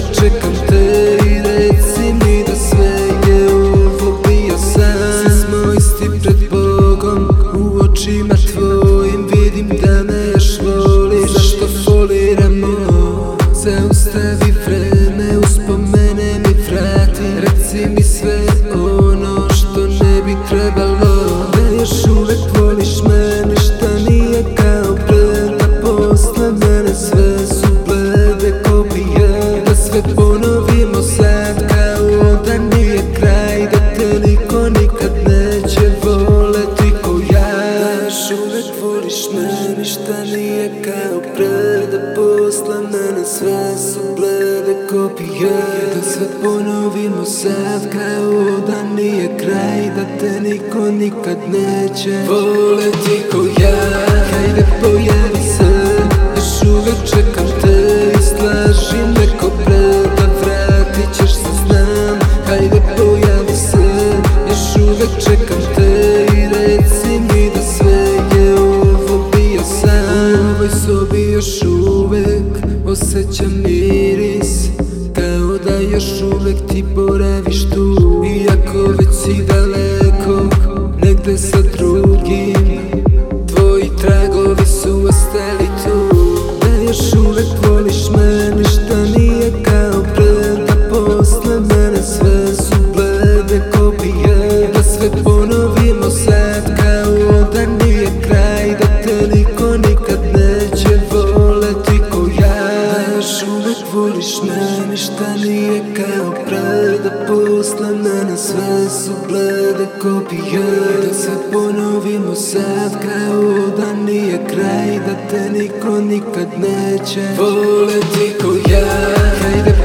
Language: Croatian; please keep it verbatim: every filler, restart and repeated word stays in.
čekam te i reci mi da sve je ovo bio san. Svi smo isti pred Bogom, u očima tvojim vidim da me još voliš. Zašto foliramo? Zaustavi vreme, uspomene mi vrati. Reci mi sve ono što ne bi trebalo. Da još uvek voliš me, ništa nije kao pre. Da posle mene sve su blede kopije. Da sve ponovimo sad kao da nije kraj. Da te niko nikad neće voleti ko ja. Da još uvek voliš me, ništa nije kao pre. Da posle mene sve su blede kopije. Da sve ponovimo sad kao da nije kraj. Da te niko nikad neće voleti ko ja. Hajde pojavi se, još uvek čekam te. I slaži me ko pre, da vratit ćeš se znam. Hajde pojavi se, još uvek čekam te. I reci mi da sve je ovo bio san. U ovoj sobi još uvek osjećam miris, kao da još uvek ti boraviš tu. Iako već si daleko, negde sa drugim, tvoji tragovi su ostali tu. Da još uvek voliš me, ništa nije kao pre. Da posle mene sve su blede kopije. Da sve ponovimo sad kao da nije kraj. Da te niko nikad neće voleti ko ja. Da još uvek voliš me, ništa nije kao pre. Da posle mene sve su blede kopije. Da se ponovimo sad kao da nije kraj. Da te niko nikad neće voleti ko ja. Hajde